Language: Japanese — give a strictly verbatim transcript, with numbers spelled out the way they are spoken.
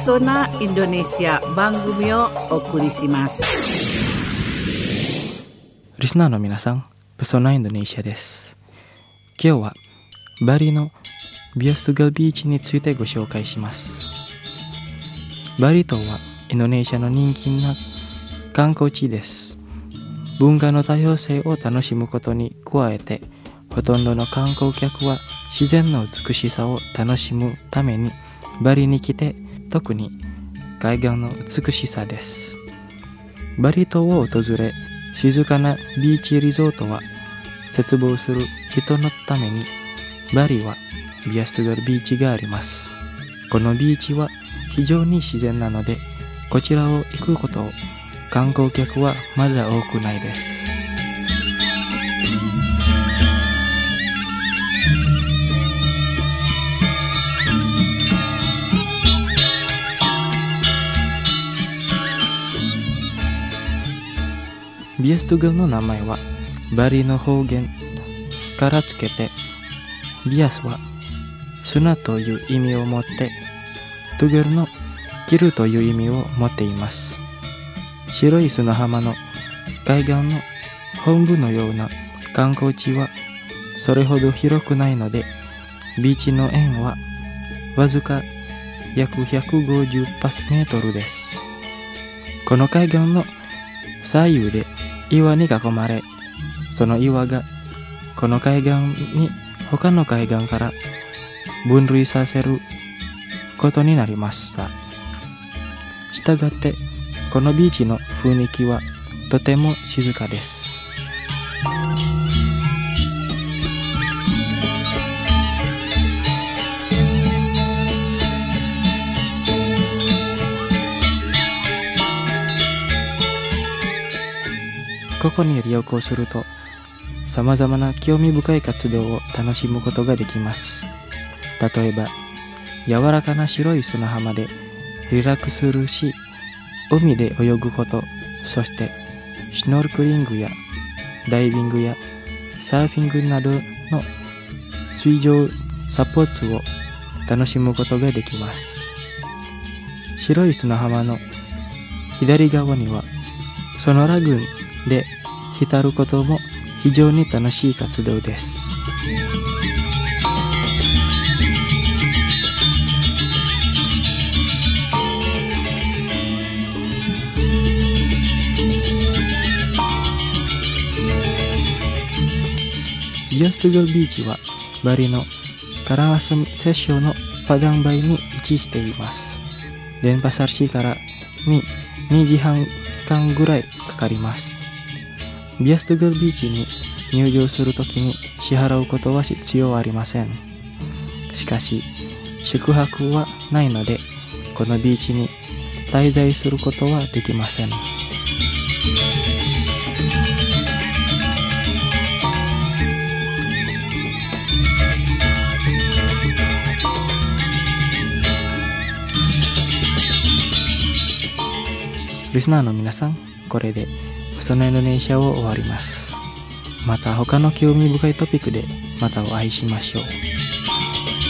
ソナインドネシア番組をお送りします。 リスナーの皆さん、ペソナインドネシアです。今日はバリのビアストゥガルビーチについてご紹介します。バリ島はインドネシアの人気な観光地です。文化の多様性を楽しむことに加えて、ほとんどの観光客は自然の美しさを楽しむためにバリに来て、特に海岸の美しさです。バリ島を訪れ、静かなビーチリゾートは絶望する人のために、バリはビアストゥガルビーチがあります。このビーチは非常に自然なので、こちらを行くことを観光客はまだ多くないです。ビアストゥガルの名前はバリの方言からつけて、ビアスは砂という意味を持って、トゥガルの切るという意味を持っています。白い砂浜の海岸の本部のような観光地はそれほど広くないので、ビーチの円はわずか約ひゃくごじゅうメートルです。この海岸の左右で岩に囲まれ、その岩がこの海岸に他の海岸から分類させることになりました。したがってこのビーチの雰囲気はとても静かです。ここに旅行すると、さまざまな興味深い活動を楽しむことができます。例えば、柔らかな白い砂浜でリラックスするし、海で泳ぐこと、そしてシュノーケリングやダイビングやサーフィングなどの水上スポーツを楽しむことができます。白い砂浜の左側にはそのラグーンで浸ることも非常に楽しい活動です。ビアストゥガルビーチはバリのカランアサムセッションのパダンバイに位置しています。電波サルシーからににじはんかんぐらいかかります。ビアストゥガルビーチに入場するときに支払うことは必要ありません。しかし宿泊はないので、このビーチに滞在することはできません。リスナーの皆さん、これでペソナインドネシアを終わります。また他の興味深いトピックでまたお会いしましょう。